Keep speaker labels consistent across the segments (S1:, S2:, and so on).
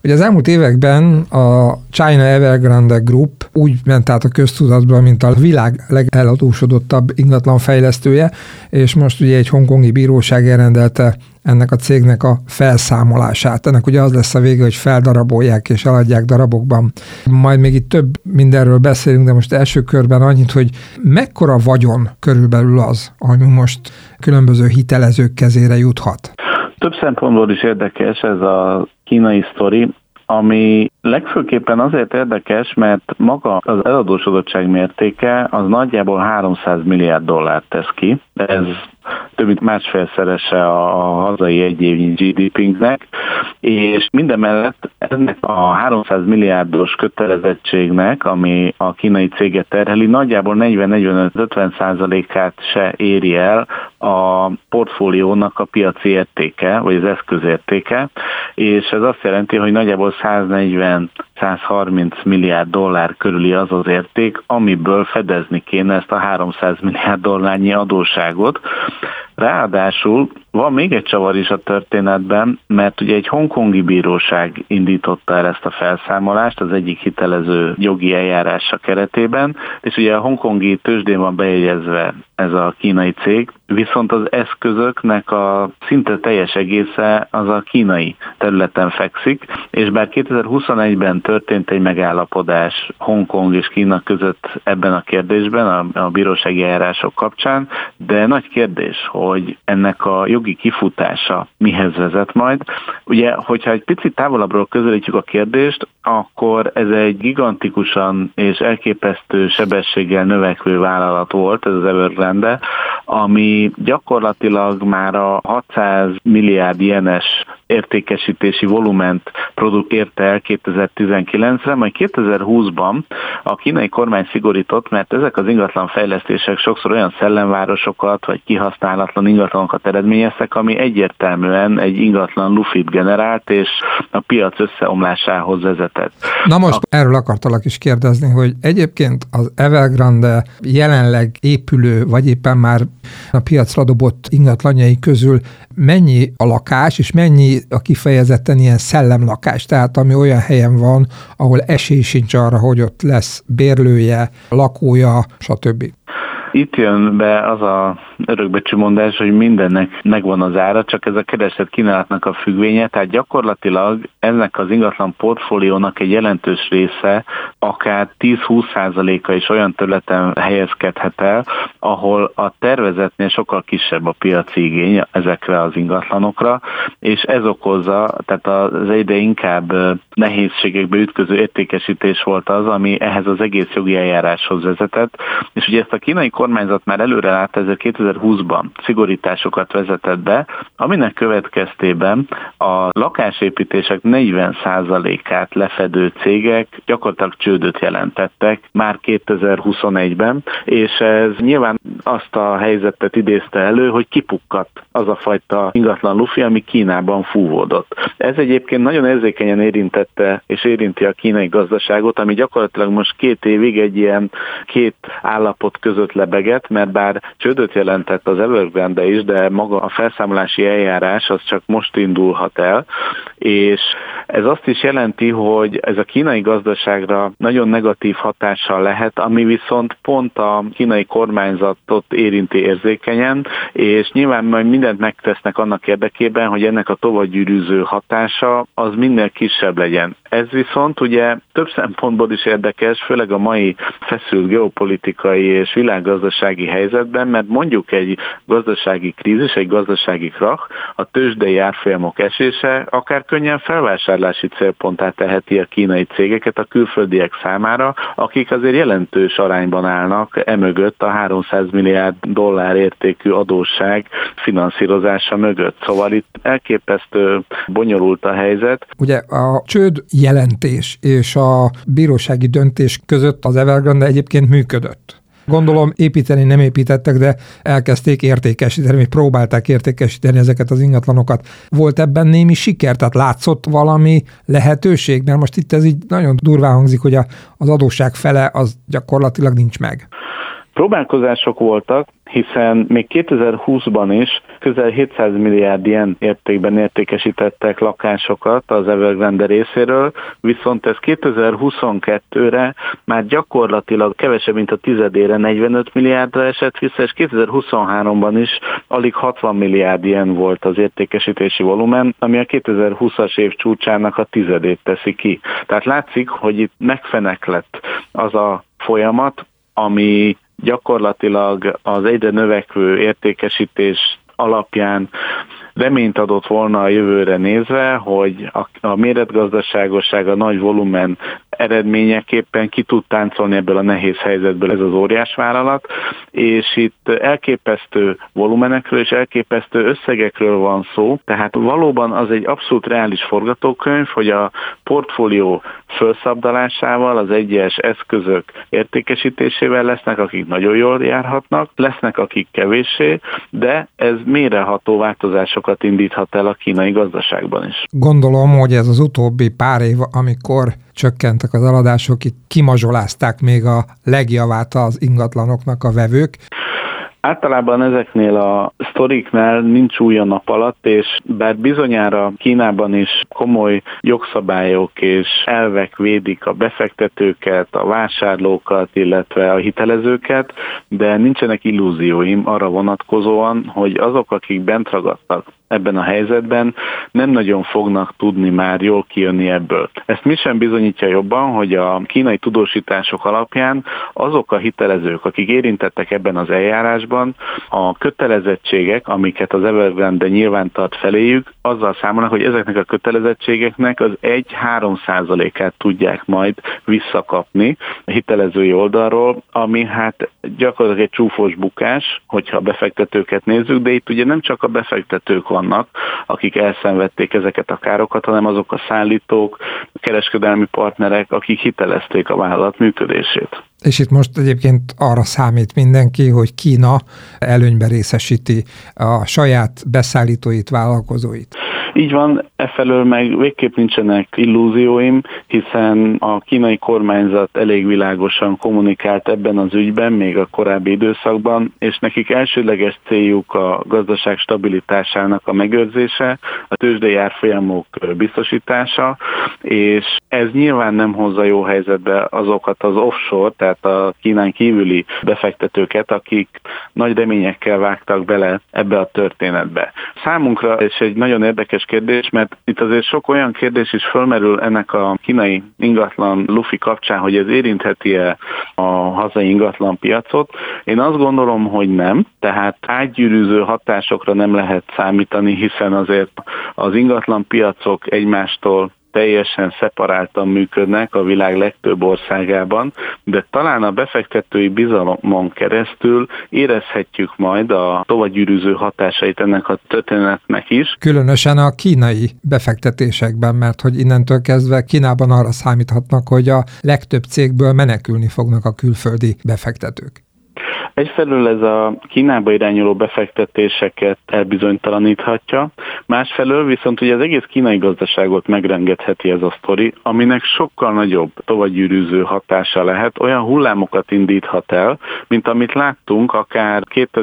S1: Ugye az elmúlt években a China Evergrande Group úgy ment át a köztudatba, mint a világ legeladósodottabb ingatlanfejlesztője, és most ugye egy hongkongi bíróság elrendelte ennek a cégnek a felszámolását. Ennek ugye az lesz a vége, hogy feldarabolják és eladják darabokban. Majd még itt több mindenről beszélünk, de most első körben annyit, hogy mekkora vagyon körülbelül az, ami most különböző hitelezők kezére juthat?
S2: Több szempontból is érdekes ez a kínai sztori, ami legfőképpen azért érdekes, mert maga az eladósodottság mértéke az nagyjából 300 milliárd dollárt tesz ki. Ez több mint másfélszerese a hazai egyévnyi GDP-nknek, és mindemellett ennek a 300 milliárdos kötelezettségnek, ami a kínai céget terheli, nagyjából 40-45-50%-át se éri el a portfóliónak a piaci értéke, vagy az eszközértéke, és ez azt jelenti, hogy nagyjából 140-130 milliárd dollár körüli az az érték, amiből fedezni kéne ezt a 300 milliárd dollárnyi adósságot. Ráadásul van még egy csavar is a történetben, mert ugye egy hongkongi bíróság indította el ezt a felszámolást az egyik hitelező jogi eljárása keretében, és ugye a hongkongi tőzsdén van bejegyezve ez a kínai cég, viszont az eszközöknek a szinte teljes egésze az a kínai területen fekszik, és bár 2021-ben történt egy megállapodás Hongkong és Kína között ebben a kérdésben, a bírósági eljárások kapcsán, de nagy kérdés, hogy ennek a jogi kifutása mihez vezet majd. Ugye, hogyha egy picit távolabbról közelítjük a kérdést, akkor ez egy gigantikusan és elképesztő sebességgel növekvő vállalat volt, ez az Evergrande, ami gyakorlatilag már a 600 milliárd jenes értékesítési volument érte el 2019-re, majd 2020-ban a kínai kormány szigorított, mert ezek az ingatlanfejlesztések sokszor olyan szellemvárosokat vagy kihasználatlan ingatlanokat eredményeztek, ami egyértelműen egy ingatlan lufit generált, és a piac összeomlásához vezetett.
S1: Na most erről akartalak is kérdezni, hogy egyébként az Evergrande jelenleg épülő, vagy éppen már a piacra dobott ingatlanjai közül mennyi a lakás, és mennyi a kifejezetten ilyen szellemlakás, tehát ami olyan helyen van, ahol esély sincs arra, hogy ott lesz bérlője, lakója, stb.
S2: Itt jön be az a örökbecsű mondás, hogy mindennek megvan az ára, csak ez a kereslet kínálatnak a függvénye, tehát gyakorlatilag ennek az ingatlan portfóliónak egy jelentős része akár 10-20%-a is olyan területen helyezkedhet el, ahol a tervezetnél sokkal kisebb a piaci igény ezekre az ingatlanokra, és ez okozza, tehát az egyre inkább nehézségekbe ütköző értékesítés volt az, ami ehhez az egész jogi eljáráshoz vezetett, és ugye ezt a kínai kormányzat már előre látta, ezért 2020-ban szigorításokat vezetett be, aminek következtében a lakásépítések 40%-át lefedő cégek gyakorlatilag csődöt jelentettek már 2021-ben, és ez nyilván azt a helyzetet idézte elő, hogy kipukkadt az a fajta ingatlan lufi, ami Kínában fúvódott. Ez egyébként nagyon érzékenyen érintette és érinti a kínai gazdaságot, ami gyakorlatilag most 2 évig egy ilyen két állapot között lebegett, mert bár csődöt jelentett az Evergrande is, de maga a felszámolási eljárás az csak most indulhat el, és ez azt is jelenti, hogy ez a kínai gazdaságra nagyon negatív hatással lehet, ami viszont pont a kínai kormányzatot érinti érzékenyen, és nyilván majd mindent megtesznek annak érdekében, hogy ennek a tovagyűrűző hatása az minél kisebb legyen. Ez viszont ugye több szempontból is érdekes, főleg a mai feszült geopolitikai és világgazdasági helyzetben, mert mondjuk egy gazdasági krízis, egy gazdasági krach, a tőzsdei árfolyamok esése akár könnyen felvásárlási célponttá teheti a kínai cégeket a külföldiek számára, akik azért jelentős arányban állnak emögött a 300 milliárd dollár értékű adósság finanszírozása mögött. Szóval itt elképesztő bonyolult a helyzet.
S1: Ugye a csőd jelentés és a bírósági döntés között az Evergrande egyébként működött. Gondolom építeni nem építettek, de elkezdték értékesíteni, vagy próbálták értékesíteni ezeket az ingatlanokat. Volt ebben némi siker? Tehát látszott valami lehetőség? Mert most itt ez így nagyon durván hangzik, hogy az adósság fele az gyakorlatilag nincs meg.
S2: Próbálkozások voltak, hiszen még 2020-ban is közel 700 milliárd yen értékben értékesítettek lakásokat az Evergrande részéről, viszont ez 2022-re már gyakorlatilag kevesebb, mint a tizedére, 45 milliárdra esett vissza, és 2023-ban is alig 60 milliárd yen volt az értékesítési volumen, ami a 2020-as év csúcsának a tizedét teszi ki. Tehát látszik, hogy itt megfeneklett az a folyamat, ami gyakorlatilag az egyre növekvő értékesítés alapján reményt adott volna a jövőre nézve, hogy a méretgazdaságosság, a nagy volumen eredményeképpen ki tud táncolni ebből a nehéz helyzetből ez az óriás vállalat, és itt elképesztő volumenekről és elképesztő összegekről van szó, tehát valóban az egy abszolút reális forgatókönyv, hogy a portfólió felszabdalásával, az egyes eszközök értékesítésével lesznek, akik nagyon jól járhatnak, lesznek, akik kevéssé, de ez mélyreható változásokat indíthat el a kínai gazdaságban is.
S1: Gondolom, hogy ez az utóbbi pár év, amikor csökkentek az eladások, itt kimazsolázták még a legjavát az ingatlanoknak a vevők.
S2: Általában ezeknél a sztoriknál nincs új a nap alatt, és bár bizonyára Kínában is komoly jogszabályok és elvek védik a befektetőket, a vásárlókat, illetve a hitelezőket, de nincsenek illúzióim arra vonatkozóan, hogy azok, akik bent ragadtak ebben a helyzetben, nem nagyon fognak tudni már jól kijönni ebből. Ezt mi sem bizonyítja jobban, hogy a kínai tudósítások alapján azok a hitelezők, akik érintettek ebben az eljárásban, a kötelezettségek, amiket az Evergrande nyilván tart feléjük, azzal számolnak, hogy ezeknek a kötelezettségeknek az 1-3%-át tudják majd visszakapni a hitelezői oldalról, ami hát gyakorlatilag egy csúfos bukás, hogyha a befektetőket nézzük, de itt ugye nem csak a befektetők vannak, akik elszenvedték ezeket a károkat, hanem azok a szállítók, a kereskedelmi partnerek, akik hitelezték a vállalat működését.
S1: És itt most egyébként arra számít mindenki, hogy Kína előnyben részesíti a saját beszállítóit, vállalkozóit.
S2: Így van, efelől meg végképp nincsenek illúzióim, hiszen a kínai kormányzat elég világosan kommunikált ebben az ügyben, még a korábbi időszakban, és nekik elsődleges céljuk a gazdaság stabilitásának a megőrzése, a tőzsdei árfolyamok biztosítása, és ez nyilván nem hozza jó helyzetbe azokat az offshore, tehát a Kínán kívüli befektetőket, akik nagy reményekkel vágtak bele ebbe a történetbe. Számunkra ez egy nagyon érdekes kérdés, mert itt azért sok olyan kérdés is fölmerül ennek a kínai ingatlan lufi kapcsán, hogy ez érintheti-e a hazai ingatlan piacot. Én azt gondolom, hogy nem, tehát átgyűrűző hatásokra nem lehet számítani, hiszen azért az ingatlan piacok egymástól teljesen szeparáltan működnek a világ legtöbb országában, de talán a befektetői bizalmon keresztül érezhetjük majd a tovagyűrűző hatásait ennek a történetnek is.
S1: Különösen a kínai befektetésekben, mert hogy innentől kezdve Kínában arra számíthatnak, hogy a legtöbb cégből menekülni fognak a külföldi befektetők.
S2: Egyfelől ez a Kínába irányuló befektetéseket elbizonytalaníthatja, másfelől viszont ugye az egész kínai gazdaságot megrengetheti ez a sztori, aminek sokkal nagyobb tovagyűrűző hatása lehet, olyan hullámokat indíthat el, mint amit láttunk akár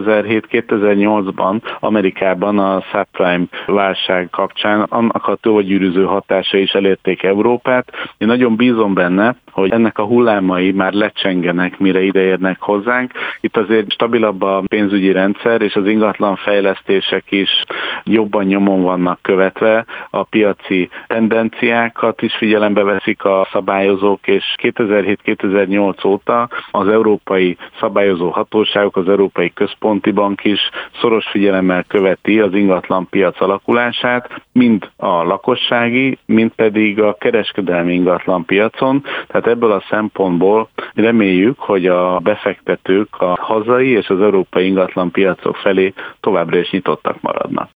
S2: 2007-2008-ban Amerikában a subprime válság kapcsán, annak a tovagyűrűző hatása is elérték Európát. Én nagyon bízom benne, hogy ennek a hullámai már lecsengenek, mire ideérnek hozzánk. Itt azért stabilabb a pénzügyi rendszer, és az ingatlan fejlesztések is jobban nyomon vannak követve. A piaci tendenciákat is figyelembe veszik a szabályozók, és 2007-2008 óta az európai szabályozó hatóságok, az Európai Központi Bank is szoros figyelemmel követi az ingatlan piac alakulását, mind a lakossági, mind pedig a kereskedelmi ingatlan piacon. Tehát ebből a szempontból reméljük, hogy a befektetők a hazai és az európai ingatlan piacok felé továbbra is nyitottak maradnak.